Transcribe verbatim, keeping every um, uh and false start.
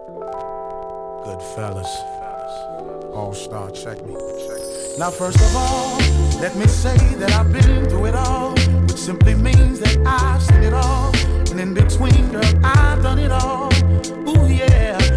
Good fellas. All star, check me. Now first of all, let me say that I've been through it all, which simply means that I've seen it all. And in between, girl, I've done it all. Ooh yeah.